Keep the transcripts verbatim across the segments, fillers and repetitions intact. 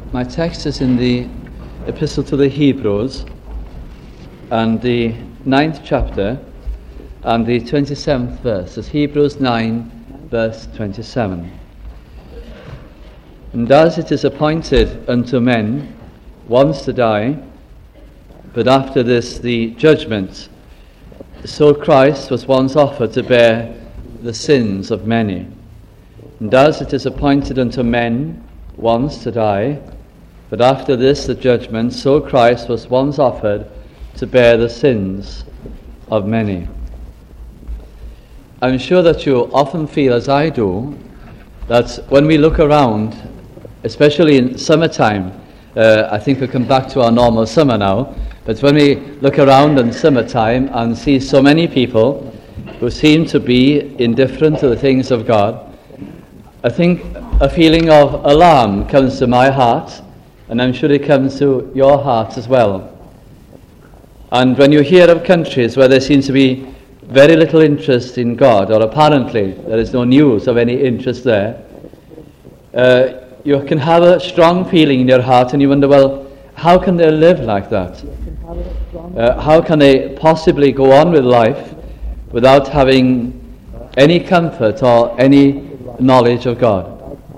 My text is in the Epistle to the Hebrews, and the ninth chapter, and the twenty-seventh verse. It's Hebrews nine, verse twenty-seven. And as it is appointed unto men once to die, but after this the judgment, so Christ was once offered to bear the sins of many. And as it is appointed unto men once to die, but after this the judgment, so Christ was once offered to bear the sins of many. I'm sure that you often feel, as I do, that when we look around, especially in summertime, uh, I think we'll come back to our normal summer now, but when we look around in summertime and see so many people who seem to be indifferent to the things of God, I think a feeling of alarm comes to my heart, and I'm sure it comes to your heart as well. And when you hear of countries where there seems to be very little interest in God, or apparently there is no news of any interest there, uh, you can have a strong feeling in your heart, and you wonder, well, how can they live like that? Uh, how can they possibly go on with life without having any comfort or any knowledge of God?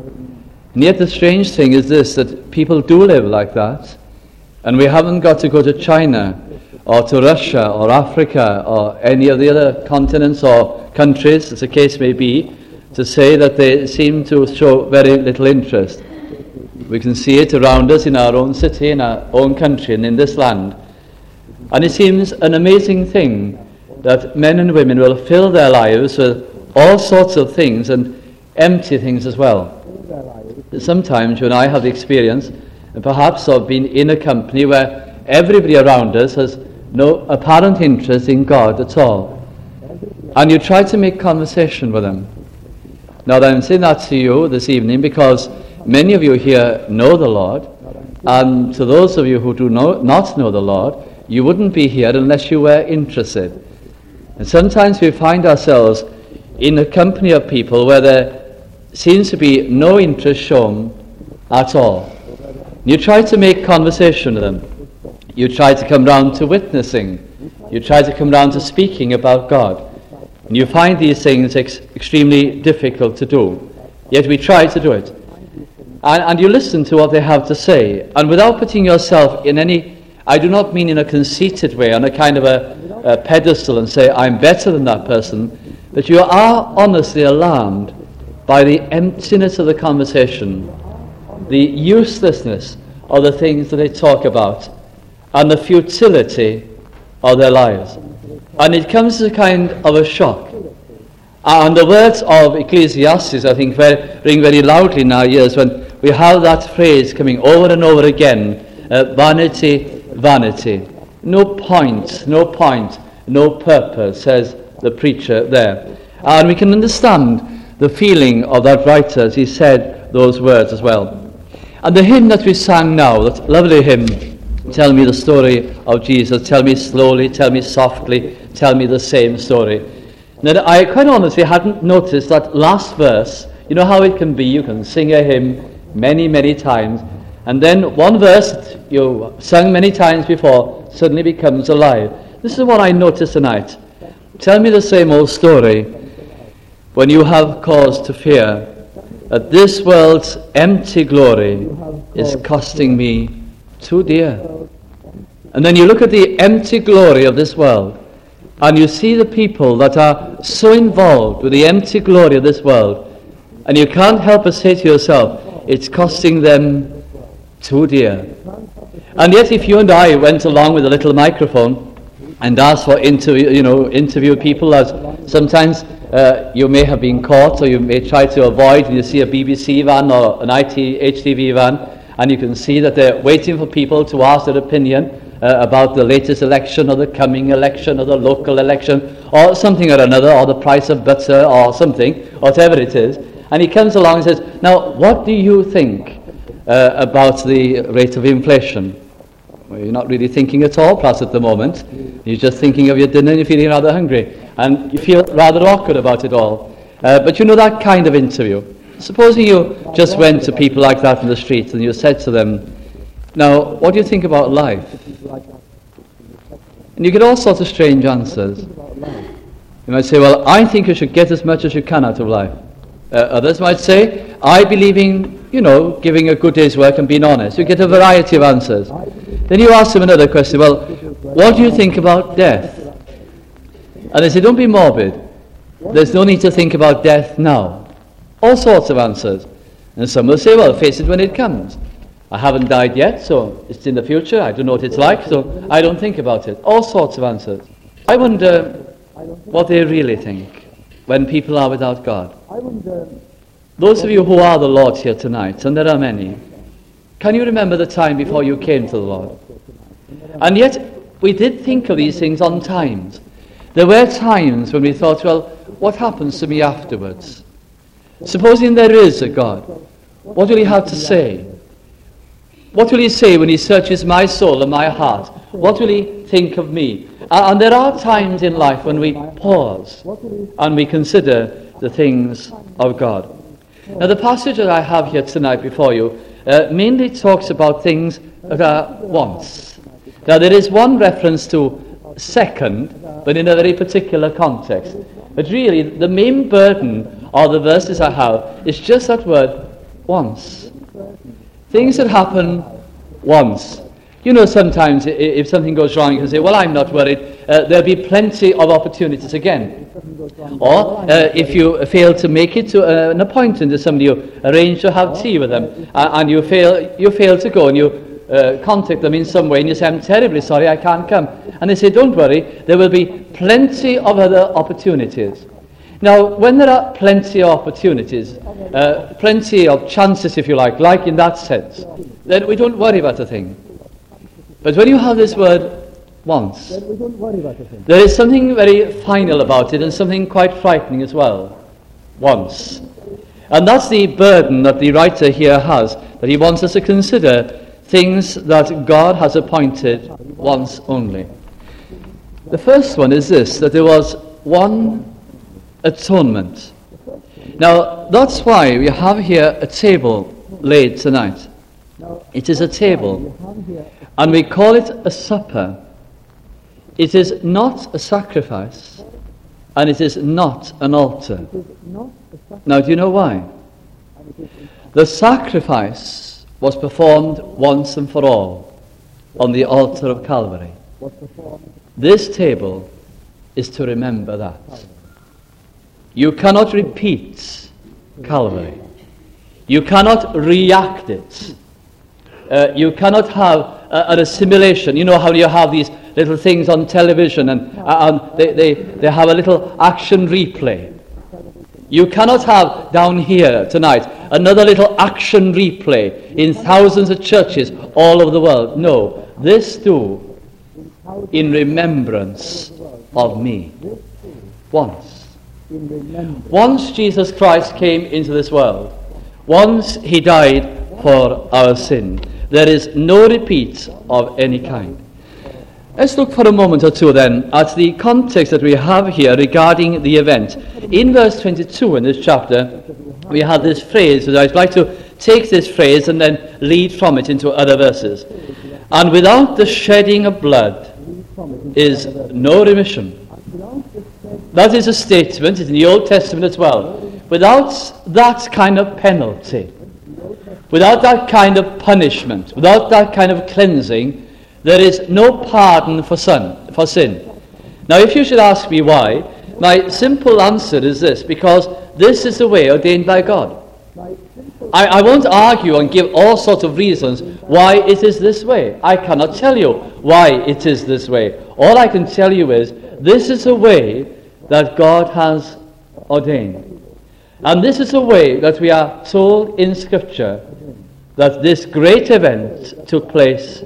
And yet the strange thing is this, that people do live like that, and we haven't got to go to China or to Russia or Africa or any of the other continents or countries, as the case may be, to say that they seem to show very little interest. We can see it around us in our own city, in our own country, and in this land. And it seems an amazing thing that men and women will fill their lives with all sorts of things, and empty things as well. Sometimes you and I have the experience, and perhaps of being in a company where everybody around us has no apparent interest in God at all. And you try to make conversation with them. Now, I'm saying that to you this evening because many of you here know the Lord, and to those of you who do know, not know the Lord, you wouldn't be here unless you were interested. And sometimes we find ourselves in a company of people where there seems to be no interest shown at all. You try to make conversation with them. You try to come round to witnessing. You try to come round to speaking about God. And you find these things ex- extremely difficult to do. Yet we try to do it. And, and you listen to what they have to say. And without putting yourself in any, I do not mean in a conceited way, on a kind of a, a pedestal and say, I'm better than that person, but you are honestly alarmed by the emptiness of the conversation, the uselessness of the things that they talk about, and the futility of their lives. And it comes as a kind of a shock. And the words of Ecclesiastes, I think, very, ring very loudly in our ears when we have that phrase coming over and over again, uh, vanity, vanity. No point, no point, no purpose, says the preacher there. And we can understand the feeling of that writer as he said those words as well. And the hymn that we sang now, that lovely hymn, Tell Me the Story of Jesus, tell me slowly, tell me softly, tell me the same story. Now, I quite honestly hadn't noticed that last verse. You know how it can be, you can sing a hymn many, many times, and then one verse that you sung many times before suddenly becomes alive. This is what I noticed tonight. Tell me the same old story. When you have cause to fear that this world's empty glory is costing me too dear. And then you look at the empty glory of this world, and you see the people that are so involved with the empty glory of this world, and you can't help but say to yourself, it's costing them too dear. And yet if you and I went along with a little microphone and asked for interview, you know, interview people, as sometimes Uh, you may have been caught, or you may try to avoid, and you see a B B C van or an I T H T V van, and you can see that they're waiting for people to ask their opinion uh, about the latest election, or the coming election, or the local election, or something or another, or the price of butter, or something, whatever it is. And he comes along and says, now, what do you think uh, about the rate of inflation? Well, you're not really thinking at all, perhaps, at the moment. You're just thinking of your dinner and you're feeling rather hungry. And you feel rather awkward about it all. Uh, but you know that kind of interview. supposing you just went to people like that in the street and you said to them, now, what do you think about life? And you get all sorts of strange answers. You might say, well, I think you should get as much as you can out of life. Uh, others might say, I believe in, you know, giving a good day's work and being honest. You get a variety of answers. Then you ask them another question, well, what do you think about death? And they say, don't be morbid. There's no need to think about death now. All sorts of answers. And some will say, well, face it when it comes. I haven't died yet, so it's in the future. I don't know what it's like, so I don't think about it. All sorts of answers. I wonder what they really think when people are without God. Those of you who are the Lord's here tonight, and there are many, can you remember the time before you came to the Lord? And yet, we did think of these things on times. There were times when we thought, well, what happens to me afterwards? Supposing there is a God, what will he have to say? What will he say when he searches my soul and my heart? What will he think of me? And there are times in life when we pause and we consider the things of God. Now, the passage that I have here tonight before you uh, mainly talks about things that are once. Now, there is one reference to second, but in a very particular context. But really, the main burden of the verses I have is just that word, once. Things that happen once. You know, sometimes if something goes wrong, you can say, well, I'm not worried. Uh, there'll be plenty of opportunities again. Or uh, if you fail to make it to uh, an appointment to somebody, you arrange to have tea with them, uh, and you fail, you fail to go, and you uh, contact them in some way, and you say, I'm terribly sorry, I can't come. And they say, don't worry, there will be plenty of other opportunities. Now, when there are plenty of opportunities, uh, plenty of chances, if you like, like in that sense, then we don't worry about a thing. But when you have this word, once, there is something very final about it and something quite frightening as well. Once. And that's the burden that the writer here has, that he wants us to consider things that God has appointed once only. The first one is this, that there was one atonement. Now, that's why we have here a table laid tonight. It is a table, and we call it a supper. It is not a sacrifice, and it is not an altar. Now, do you know why? The sacrifice was performed once and for all on the altar of Calvary. This table is to remember that. You cannot repeat Calvary. You cannot react it. Uh, you cannot have uh, an assimilation. You know how you have these little things on television and, uh, and they, they, they have a little action replay. You cannot have down here tonight another little action replay in thousands of churches all over the world. No, this do in remembrance of me. Once. Once Jesus Christ came into this world. Once he died for our sin. There is no repeat of any kind. Let's look for a moment or two then at the context that we have here regarding the event. In verse twenty-two in this chapter, we have this phrase, and I'd like to take this phrase and then lead from it into other verses. And without the shedding of blood is no remission. That is a statement, it's in the Old Testament as well. Without that kind of penalty, without that kind of punishment, without that kind of cleansing, there is no pardon for sin. For sin. Now, if you should ask me why, my simple answer is this, because this is the way ordained by God. I, I won't argue and give all sorts of reasons why it is this way. I cannot tell you why it is this way. All I can tell you is, this is the way that God has ordained. And this is a way that we are told in Scripture that this great event took place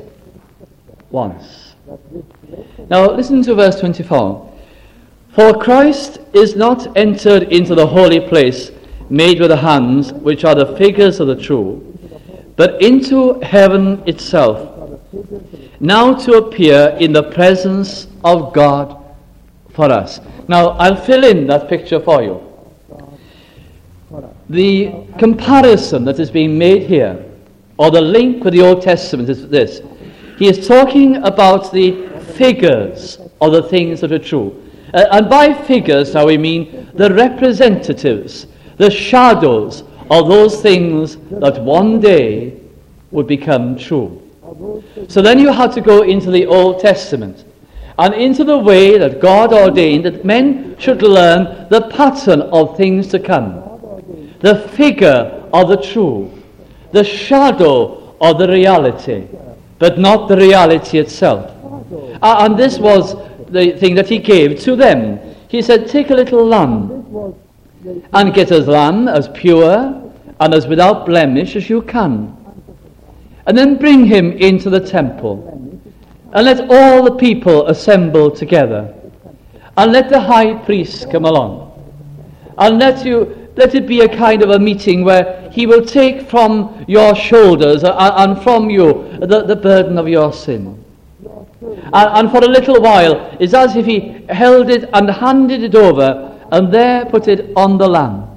once. Now listen to verse twenty-four. For Christ is not entered into the holy place made with the hands, which are the figures of the true, but into heaven itself, now to appear in the presence of God for us. Now I'll fill in that picture for you. the comparison that is being made here, or the link with the Old Testament, is this. He is talking about the figures of the things that are true. Uh, and by figures now we mean the representatives, the shadows of those things that one day would become true. So then you have to go into the Old Testament and into the way that God ordained that men should learn the pattern of things to come, the figure of the true, the shadow of the reality, but not the reality itself. Uh, and this was the thing that he gave to them. He said, take a little lamb and get a lamb as pure and as without blemish as you can. And then bring him into the temple. And let all the people assemble together. And let the high priest come along. And let you let it be a kind of a meeting where he will take from your shoulders and, and from you the, the burden of your sin. And, and for a little while, it's as if he held it and handed it over and there put it on the lamb.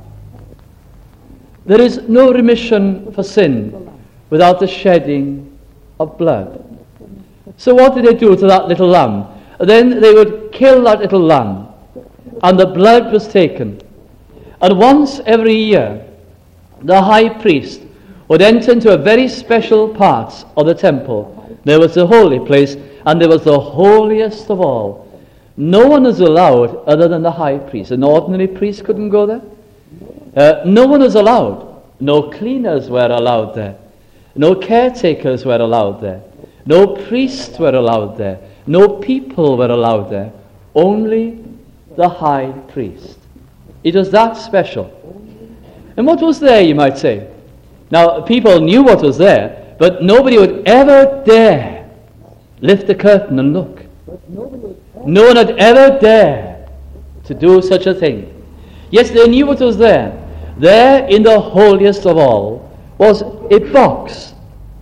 There is no remission for sin without the shedding of blood. So what did they do to that little lamb? Then they would kill that little lamb, and the blood was taken. And once every year, the high priest would enter into a very special part of the temple. There was the holy place, and there was the holiest of all. No one is allowed other than the high priest. An ordinary priest couldn't go there. Uh, no one is allowed. No cleaners were allowed there. No caretakers were allowed there. No priests were allowed there. No people were allowed there. Only the high priest. It was that special. And what was there, you might say? Now, people knew what was there, but nobody would ever dare lift the curtain and look. No one would ever dare to do such a thing. Yes, they knew what was there. There, in the holiest of all, was a box.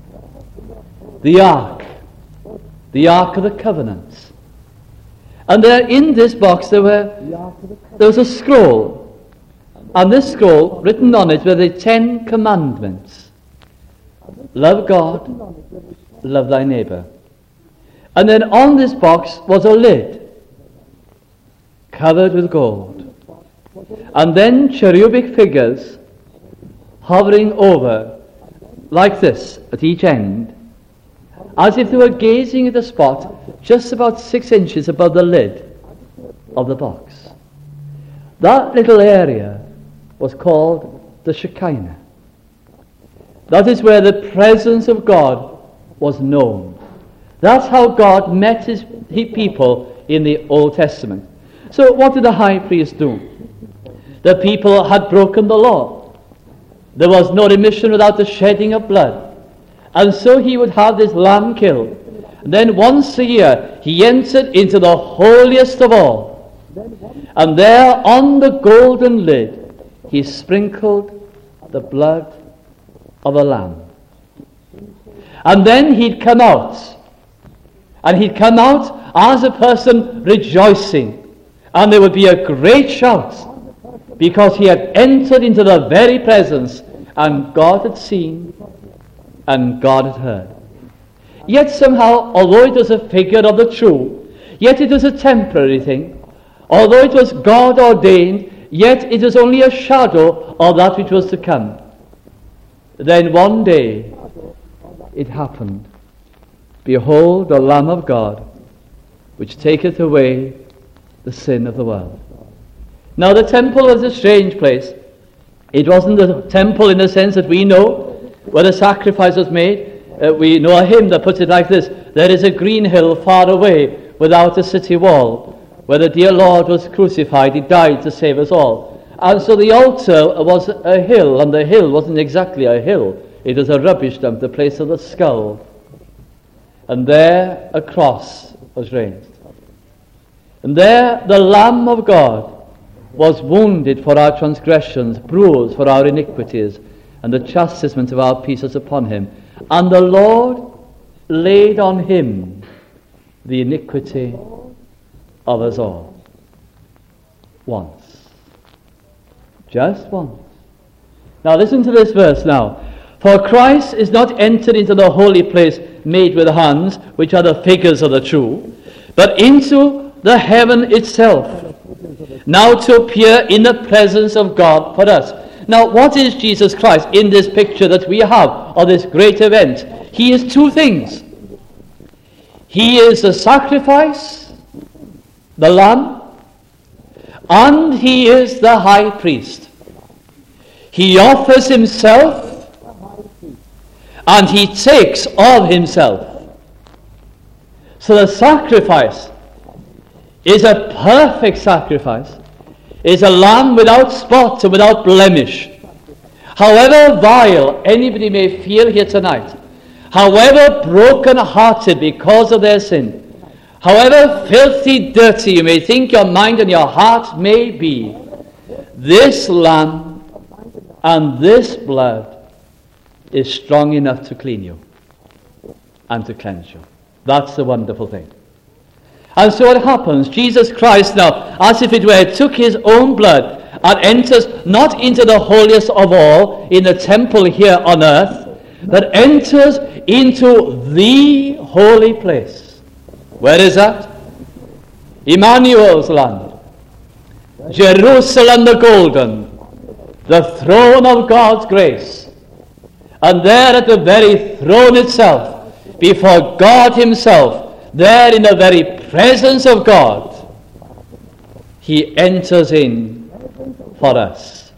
The ark. The Ark of the Covenant. And there in this box there were there was a scroll. And this scroll, written on it, were the Ten Commandments. Love God, love thy neighbor. And then on this box was a lid, covered with gold. And then cherubic figures hovering over, like this, at each end, as if they were gazing at a spot just about six inches above the lid of the box. That little area was called the Shekinah. That is where the presence of God was known. That's how God met his, his people in the Old Testament. So what did the high priest do? The people had broken the law. There was no remission without the shedding of blood. And so he would have this lamb killed. And then once a year he entered into the holiest of all. And there on the golden lid he sprinkled the blood of a lamb. And then he'd come out. And he'd come out as a person rejoicing. And there would be a great shout, because he had entered into the very presence, and God had seen, and God had heard. Yet somehow, although it was a figure of the true, yet it was a temporary thing. Although it was God ordained, yet it was only a shadow of that which was to come. Then one day it happened. Behold, the Lamb of God, which taketh away the sin of the world. Now the temple was a strange place. It wasn't the temple in the sense that we know, where the sacrifice was made. Uh, we know a hymn that puts it like this: there is a green hill far away without a city wall, where the dear Lord was crucified. He died to save us all. And so the altar was a hill, and the hill wasn't exactly a hill. It was a rubbish dump, the place of the skull. And there a cross was raised. And there the Lamb of God was wounded for our transgressions, bruised for our iniquities, and the chastisement of our peace was upon him. And the Lord laid on him the iniquity of us all. Once. Just once. Now listen to this verse now. For Christ is not entered into the holy place made with hands, which are the figures of the true, but into the heaven itself, now to appear in the presence of God for us. Now, what is Jesus Christ in this picture that we have of this great event? He is two things. He is the sacrifice, the lamb, and he is the high priest. He offers himself and he takes of himself. So the sacrifice is a perfect sacrifice, is a lamb without spot and without blemish. However vile anybody may feel here tonight, however broken-hearted because of their sin, however filthy dirty you may think your mind and your heart may be, this lamb and this blood is strong enough to clean you and to cleanse you. That's the wonderful thing. And so what happens? Jesus Christ now, as if it were, took his own blood and enters not into the holiest of all in the temple here on earth, but enters into the holy place. Where is that? Emmanuel's land. Jerusalem the golden, the throne of God's grace. And there at the very throne itself, before God himself, there in the very presence of God, he enters in for us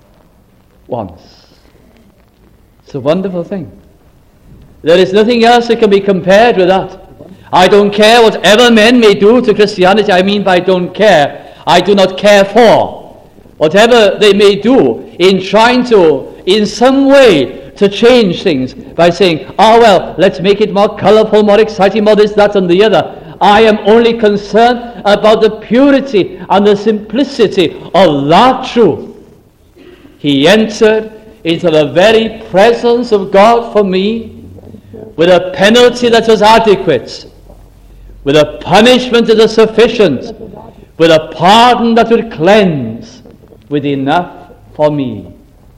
once. It's a wonderful thing. There is nothing else that can be compared with that. I don't care whatever men may do to Christianity. I mean by don't care, I do not care for. Whatever they may do in trying to, in some way, to change things by saying, oh well, let's make it more colorful, more exciting, more this, that and the other. I am only concerned about the purity and the simplicity of that truth. He entered into the very presence of God for me with a penalty that was adequate, with a punishment that was sufficient, with a pardon that would cleanse, with enough for me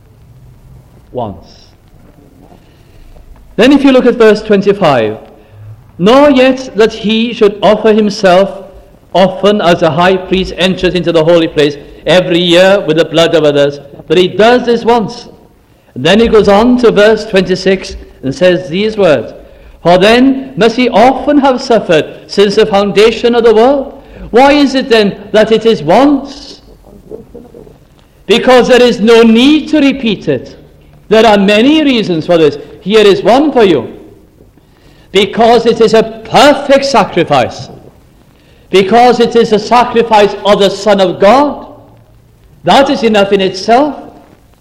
once. Then if you look at verse twenty-five, nor yet that he should offer himself often as a high priest enters into the holy place every year with the blood of others, but he does this once. And then he goes on to verse twenty-six and says these words, for then must he often have suffered since the foundation of the world. Why is it then that it is once? Because there is no need to repeat it. There are many reasons for this. Here is one for you. Because it is a perfect sacrifice. Because it is a sacrifice of the Son of God. That is enough in itself.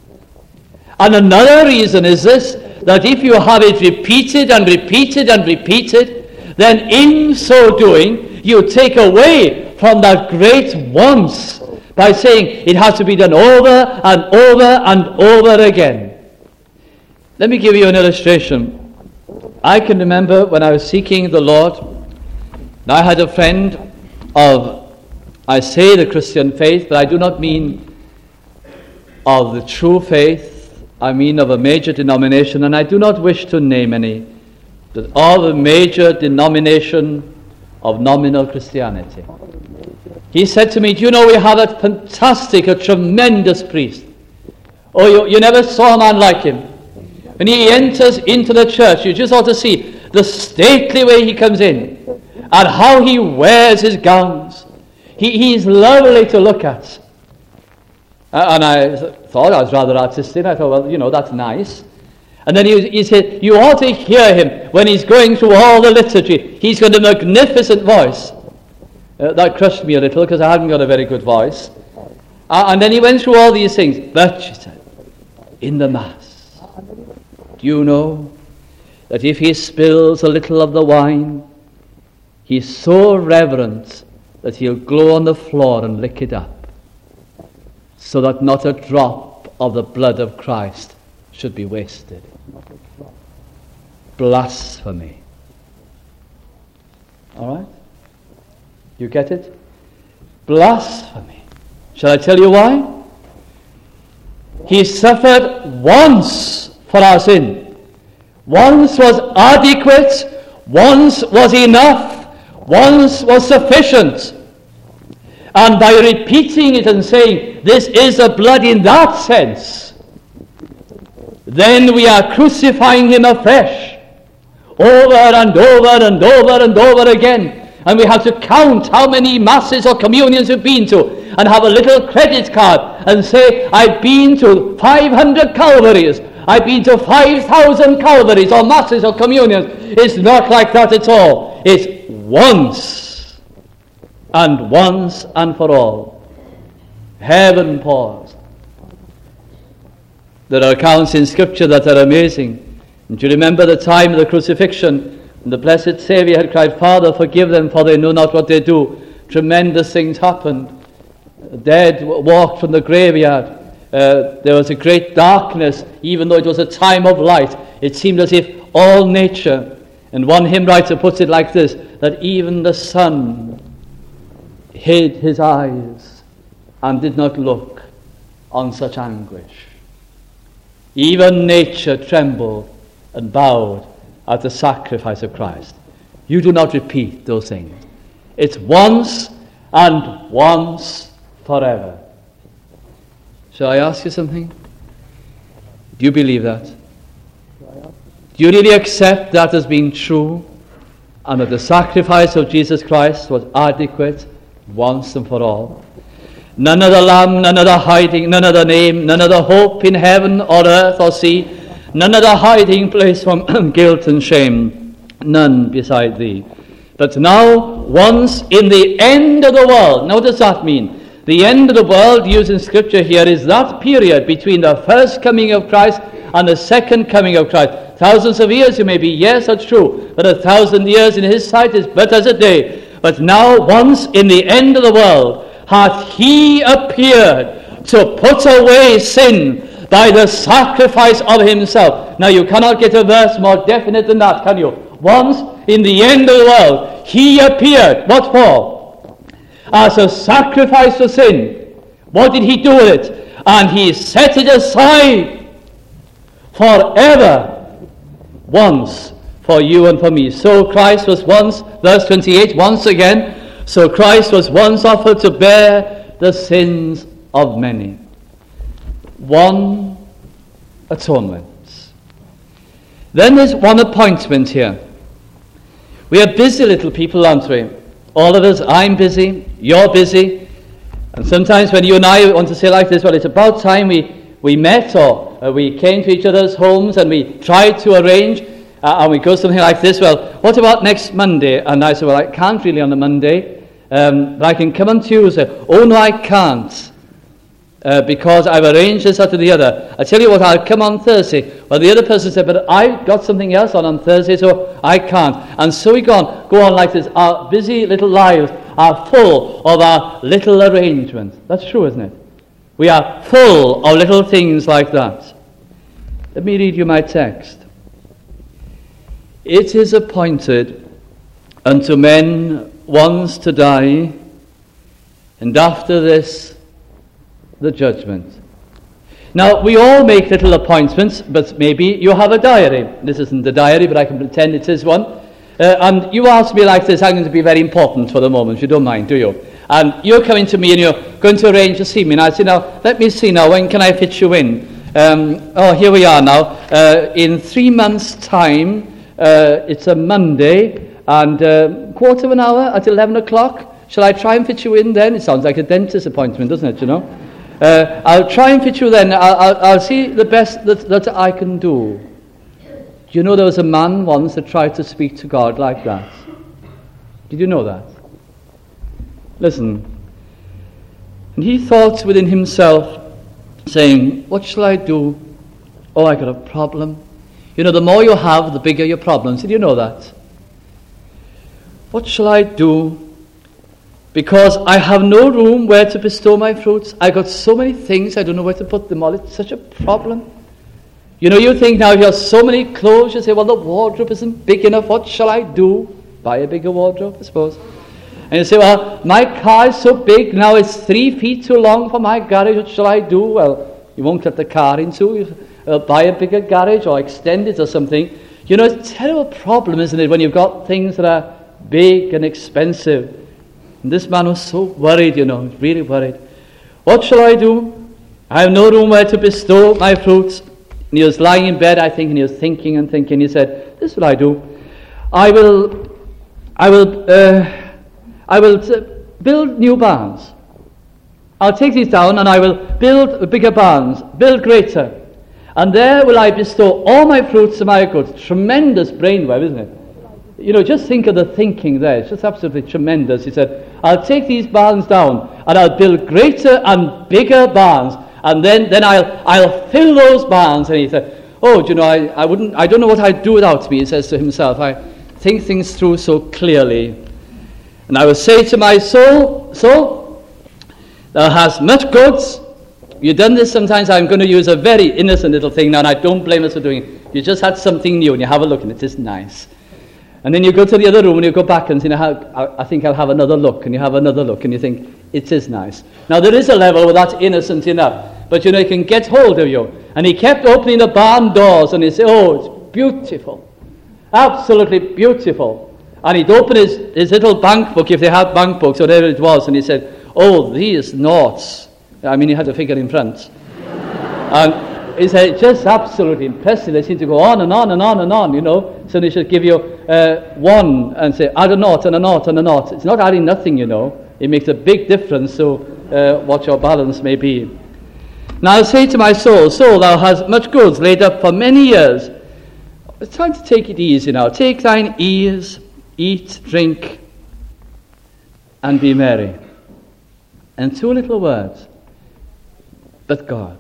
And another reason is this, that if you have it repeated and repeated and repeated, then in so doing, you take away from that great once by saying it has to be done over and over and over again. Let me give you an illustration. I can remember when I was seeking the Lord, and I had a friend of, I say the Christian faith, but I do not mean of the true faith. I mean of a major denomination, and I do not wish to name any, but of a major denomination of nominal Christianity. He said to me, do you know we have a fantastic, a tremendous priest. Oh, you, you never saw a man like him. When he enters into the church, you just ought to see the stately way he comes in and how he wears his gowns. He, he's lovely to look at. Uh, and I thought I was rather artistic. I thought, well, you know, that's nice. And then he, he said, you ought to hear him when he's going through all the liturgy. He's got a magnificent voice. Uh, that crushed me a little because I hadn't got a very good voice. Uh, and then he went through all these things. But, she said, in the Mass, do you know that if he spills a little of the wine, he's so reverent that he'll go on the floor and lick it up, so that not a drop of the blood of Christ should be wasted. Blasphemy. All right? You get it? Blasphemy. Shall I tell you why? He suffered once for our sin. Once was adequate, once was enough, once was sufficient. And by repeating it and saying, this is the blood in that sense, then we are crucifying him afresh, over and over and over and over again. And we have to count how many masses or communions we've been to, and have a little credit card and say, I've been to five hundred Calvaries, I've been to five thousand Calvaries or masses or communions. It's not like that at all. It's once, and once and for all. Heaven paused. There are accounts in Scripture that are amazing. And do you remember the time of the crucifixion? And the blessed Saviour had cried, Father, forgive them, for they know not what they do. Tremendous things happened. The dead walked from the graveyard. Uh, there was a great darkness, even though it was a time of light. It seemed as if all nature, and one hymn writer puts it like this, that even the sun hid his eyes and did not look on such anguish. Even nature trembled and bowed at the sacrifice of Christ. You do not repeat those things. It's once and once forever. Shall I ask you something? Do you believe that? Do you really accept that as being true, and that the sacrifice of Jesus Christ was adequate once and for all? None other lamb, none other hiding, none other name, none other hope in heaven or earth or sea, none other hiding place from guilt and shame, none beside thee. But now, once in the end of the world, now what does that mean? The end of the world used in Scripture here is that period between the first coming of Christ and the second coming of Christ. Thousands of years you may be, yes, that's true, but a thousand years in his sight is but as a day. But now, once in the end of the world, hath he appeared to put away sin by the sacrifice of himself. Now you cannot get a verse more definite than that, can you? Once in the end of the world, he appeared. What for? As a sacrifice for sin. What did he do with it? And he set it aside forever, once for you and for me. So Christ was once, verse twenty-eight, once again, so Christ was once offered to bear the sins of many. One atonement. Then there's one appointment here. We are busy little people, aren't we? All of us, I'm busy, you're busy. And sometimes when you and I want to say like this, well, it's about time we, we met, or uh, we came to each other's homes and we tried to arrange, uh, and we go something like this, well, what about next Monday? And I said, well, I can't really on a Monday, um, but I can come on Tuesday. Oh, no, I can't. Uh, because I've arranged this, that, or the other. I tell you what, I'll come on Thursday. Well, the other person said, but I've got something else on on Thursday, so I can't. And so we go on, go on like this. Our busy little lives are full of our little arrangements. That's true, isn't it? We are full of little things like that. Let me read you my text. It is appointed unto men once to die, and after this the judgment. Now, we all make little appointments, but maybe you have a diary. This isn't the diary, but I can pretend it is one. Uh, and you ask me like this, I'm going to be very important for the moment, you don't mind, do you? And you're coming to me and you're going to arrange to see me. And I say, now, let me see now, when can I fit you in? Um, oh, here we are now. Uh, in three months' time, uh, it's a Monday, and uh, quarter of an hour at eleven o'clock. Shall I try and fit you in then? It sounds like a dentist appointment, doesn't it, you know? Uh, I'll try and fit you then. I'll, I'll, I'll see the best that, that I can do. Do you know there was a man once that tried to speak to God like that? Did you know that? Listen. And he thought within himself, saying, what shall I do? Oh, I got a problem. You know, the more you have, the bigger your problems. Did you know that? What shall I do? Because I have no room where to bestow my fruits. I got so many things, I don't know where to put them all. It's such a problem. You know, you think now you have so many clothes, you say, well, the wardrobe isn't big enough. What shall I do? Buy a bigger wardrobe, I suppose. And you say, well, my car is so big, now it's three feet too long for my garage. What shall I do? Well, you won't get the car into. You uh, buy a bigger garage or extend it or something. You know, it's a terrible problem, isn't it, when you've got things that are big and expensive. And this man was so worried, you know, really worried. What shall I do? I have no room where to bestow my fruits. And he was lying in bed, I think, and he was thinking and thinking. He said, this is what I do. I will, I will, uh, I will t- build new barns. I'll take these down and I will build bigger barns, build greater. And there will I bestow all my fruits and my goods. Tremendous brainwave, isn't it? You know, just think of the thinking there. It's just absolutely tremendous. He said, I'll take these barns down and I'll build greater and bigger barns. And then, then I'll I'll fill those barns. And he said, oh, do you know, I, I wouldn't I don't know what I'd do without me, he says to himself. I think things through so clearly. And I will say to my soul, soul, thou hast much goods. You've done this sometimes. I'm going to use a very innocent little thing now, and I don't blame us for doing it. You just had something new, and you have a look, and it is nice. And then you go to the other room, and you go back and say, I, I think I'll have another look, and you have another look, and you think, it is nice. Now, there is a level where that's innocent enough, but, you know, it can get hold of you. And he kept opening the barn doors, and he'd say, oh, it's beautiful, absolutely beautiful. And he'd open his, his little bank book, if they had bank books, whatever it was, and he said, oh, these noughts. I mean, he had a figure in front. And he said, just absolutely impressive. They seem to go on and on and on and on, you know. So they should give you uh, one and say, add a nought and a nought and a nought. It's not adding nothing, you know. It makes a big difference to uh, what your balance may be. Now I say to my soul, soul, thou hast much goods laid up for many years. It's time to take it easy now. Take thine ease, eat, drink, and be merry. And two little words. But God.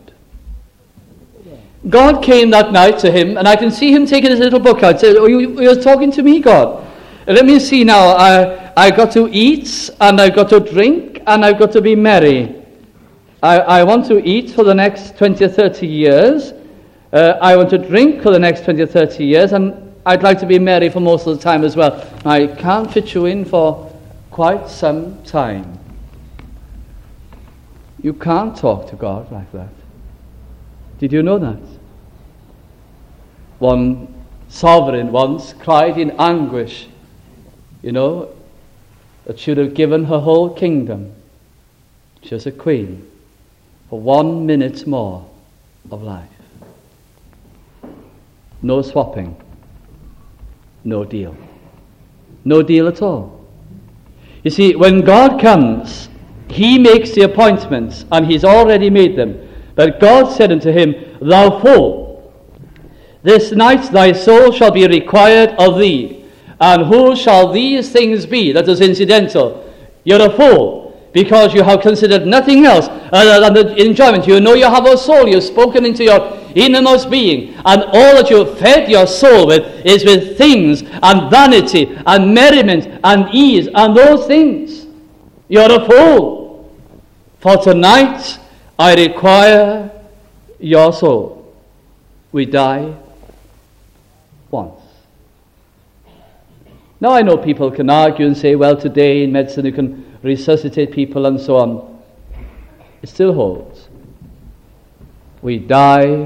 God came that night to him, and I can see him taking his little book out. Say, oh, you, you're talking to me, God. Let me see now. I I got to eat, and I've got to drink, and I've got to be merry. I, I want to eat for the next twenty or thirty years. Uh, I want to drink for the next twenty or thirty years, and I'd like to be merry for most of the time as well. I can't fit you in for quite some time. You can't talk to God like that. Did you know that? One sovereign once cried in anguish, you know, that she would have given her whole kingdom, she was a queen, for one minute more of life. No swapping, no deal. No deal at all. You see, when God comes, he makes the appointments, and he's already made them. But God said unto him, thou fool, this night thy soul shall be required of thee. And who shall these things be? That is incidental. You're a fool, because you have considered nothing else other than the enjoyment. You know you have a soul. You've spoken into your innermost being. And all that you've fed your soul with is with things and vanity and merriment and ease and those things. You're a fool. For tonight I require your soul. We die once. Now I know people can argue and say, well, today in medicine you can resuscitate people and so on. It still holds. We die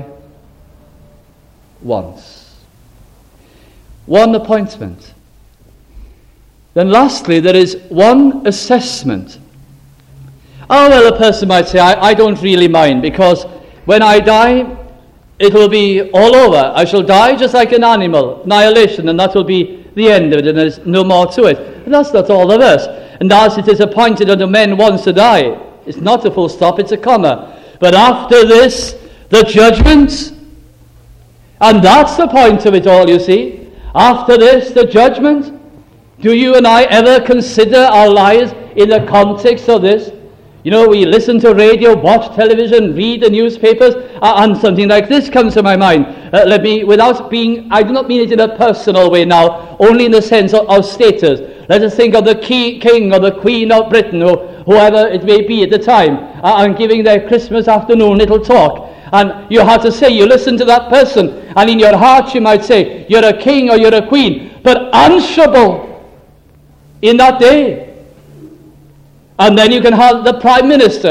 once. One appointment. Then lastly, there is one assessment. Oh, well, a person might say, I, I don't really mind, because when I die, it will be all over. I shall die just like an animal, annihilation, and that will be the end of it, and there's no more to it. But that's not all of us. And as it is appointed unto men once to die, it's not a full stop, it's a comma. But after this, the judgment. And that's the point of it all, you see. After this, the judgment. Do you and I ever consider our lives in the context of this? You know, we listen to radio, watch television, read the newspapers, uh, and something like this comes to my mind. Uh, let me, without being, I do not mean it in a personal way now, only in the sense of, of status. Let us think of the key, king or the queen of Britain, or whoever it may be at the time, uh, and giving their Christmas afternoon little talk. And you have to say, you listen to that person, and in your heart you might say, you're a king or you're a queen, but answerable in that day. And then you can have the Prime Minister,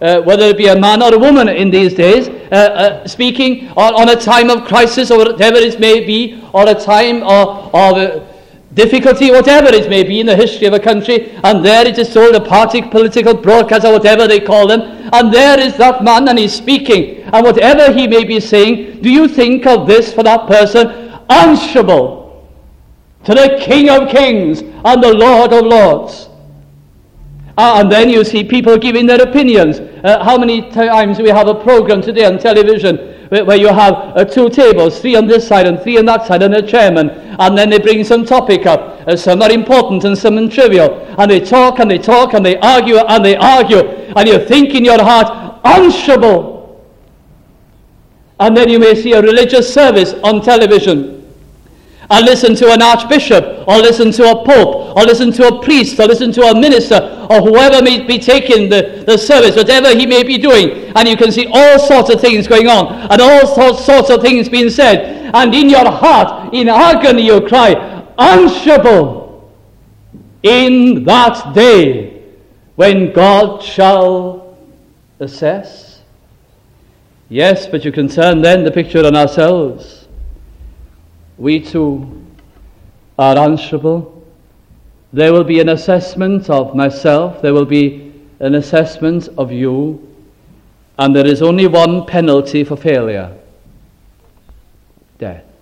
uh, whether it be a man or a woman in these days, uh, uh, speaking on, on a time of crisis or whatever it may be, or a time of, of uh, difficulty, whatever it may be in the history of a country, and there it is told, a party political broadcast or whatever they call them, and there is that man and he's speaking, and whatever he may be saying, do you think of this for that person? Answerable to the King of Kings and the Lord of Lords. Uh, and then you see people giving their opinions. Uh, how many times we have a program today on television where, where you have uh, two tables, three on this side and three on that side, and a chairman, and then they bring some topic up, uh, some are important and some are trivial, and they talk and they talk and they argue and they argue, and you think in your heart, answerable. And then you may see a religious service on television, and listen to an archbishop, or listen to a pope, or listen to a priest, or listen to a minister, or whoever may be taking the, the service, whatever he may be doing, and you can see all sorts of things going on, and all sorts, sorts of things being said, and in your heart, in agony, you cry, answerable in that day when God shall assess. Yes, but you can turn then the picture on ourselves. We too are answerable. There will be an assessment of myself. There will be an assessment of you. And there is only one penalty for failure. Death.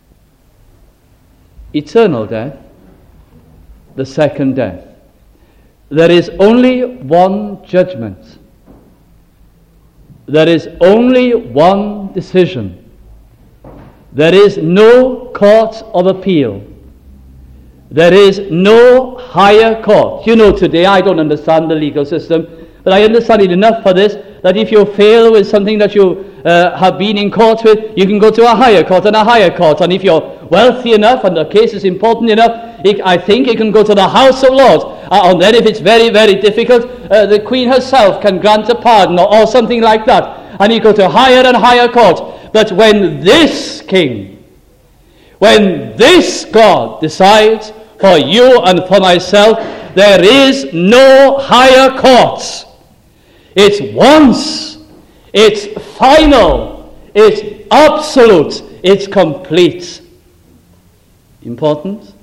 Eternal death. The second death. There is only one judgment. There is only one decision. There is no court of appeal. There is no higher court. You know, today I don't understand the legal system, but I understand it enough for this, that if you fail with something that you uh, have been in court with, you can go to a higher court and a higher court. And if you're wealthy enough and the case is important enough, it, I think you can go to the House of Lords. Uh, and then if it's very, very difficult, uh, the Queen herself can grant a pardon or, or something like that. And you go to higher and higher court. But when this King, when this God decides for you and for myself, there is no higher court. It's once, it's final, it's absolute, it's complete. Important?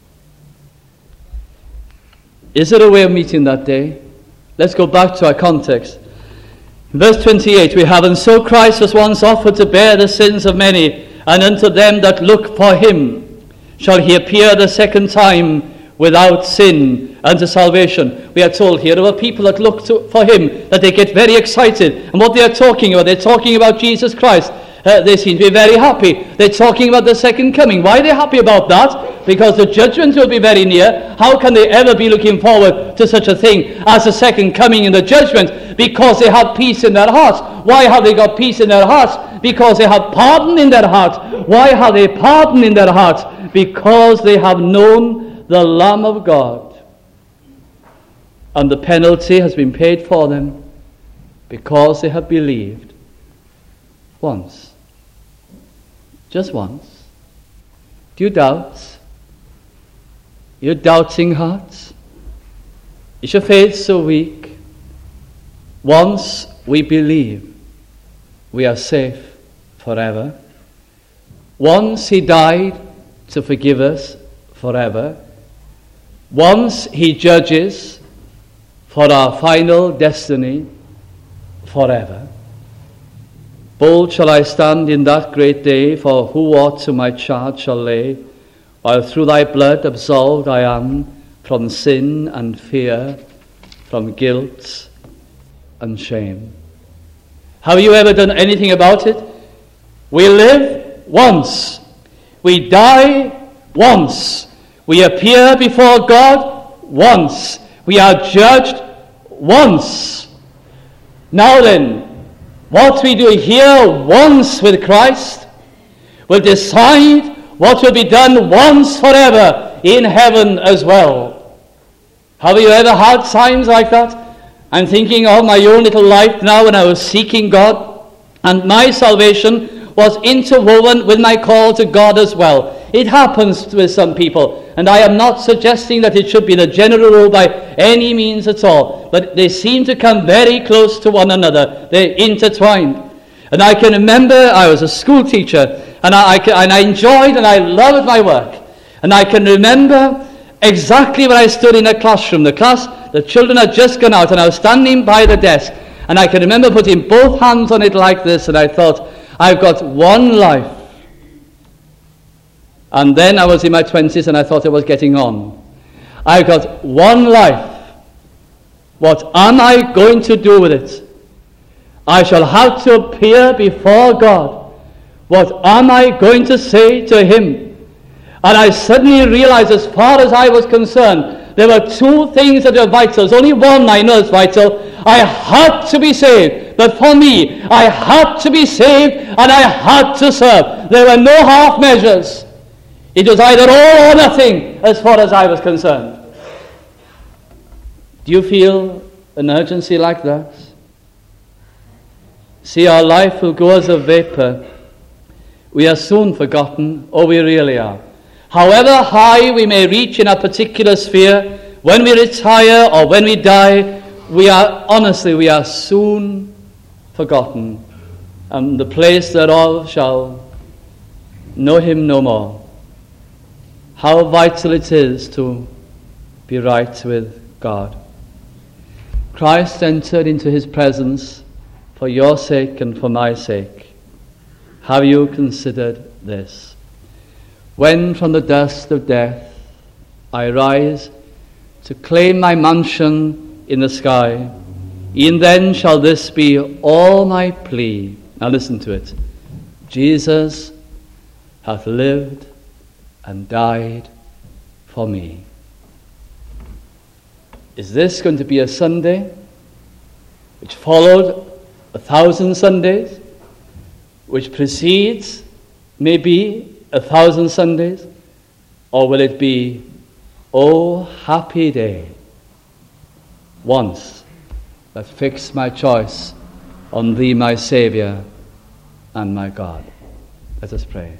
Is there a way of meeting that day? Let's go back to our context. In verse twenty-eight we have, and so Christ was once offered to bear the sins of many, and unto them that look for him shall he appear the second time without sin unto salvation. We are told here there are people that look to, for him, that they get very excited. And what they are talking about, they're talking about Jesus Christ. Uh, they seem to be very happy. They're talking about the second coming. Why are they happy about that? Because the judgment will be very near. How can they ever be looking forward to such a thing as the second coming and the judgment? Because they have peace in their hearts. Why have they got peace in their hearts? Because they have pardon in their hearts. Why have they pardon in their hearts? Because they have known the Lamb of God. And the penalty has been paid for them because they have believed once. Just once. Do you doubt? Your doubting heart? Is your faith so weak? Once we believe, we are safe forever. Once he died to forgive us forever. Once he judges for our final destiny forever. Bold shall I stand in that great day, for who aught to my charge shall lay, while through thy blood absolved I am from sin and fear, from guilt and shame. Have you ever done anything about it? We live once. We die once. We appear before God once. We are judged once. Now then, what we do here once with Christ will decide what will be done once forever in heaven as well. Have you ever had times like that? I'm thinking of my own little life now when I was seeking God, and my salvation was interwoven with my call to God as well. It happens with some people, and I am not suggesting that it should be the general rule by any means at all. but they seem to come very close to one another. They're intertwined. And I can remember I was a school teacher, and I, I, can, and I enjoyed and I loved my work. And I can remember exactly when I stood in a classroom. The class, the children had just gone out, and I was standing by the desk. And I can remember putting both hands on it like this, and I thought, I've got one life. And then I was in my twenties, and I thought I was getting on. I've got one life. What am I going to do with it? I shall have to appear before God. What am I going to say to him? And I suddenly realized, as far as I was concerned, there were two things that were vital. There's only one I know is vital. I had to be saved. But for me, I had to be saved and I had to serve. There were no half measures. It was either all or nothing as far as I was concerned. Do you feel an urgency like that? See, our life will go as a vapor. We are soon forgotten, or we really are. However high we may reach in a particular sphere, when we retire or when we die, we are, honestly, we are soon forgotten, and the place thereof shall know him no more. How vital it is to be right with God. Christ entered into his presence for your sake and for my sake. Have you considered this? When from the dust of death I rise to claim my mansion in the sky, e'en then shall this be all my plea. Now listen to it. Jesus hath lived and died for me. Is this going to be a Sunday which followed a thousand Sundays, which precedes maybe a thousand Sundays, or will it be, oh happy day, once that fixed my choice on thee, my Saviour and my God? Let us pray.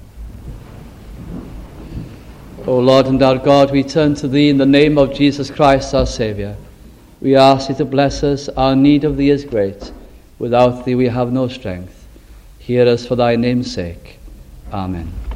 O Lord and our God, we turn to thee in the name of Jesus Christ, our Saviour. We ask thee to bless us. Our need of thee is great. Without thee we have no strength. Hear us for thy name's sake. Amen.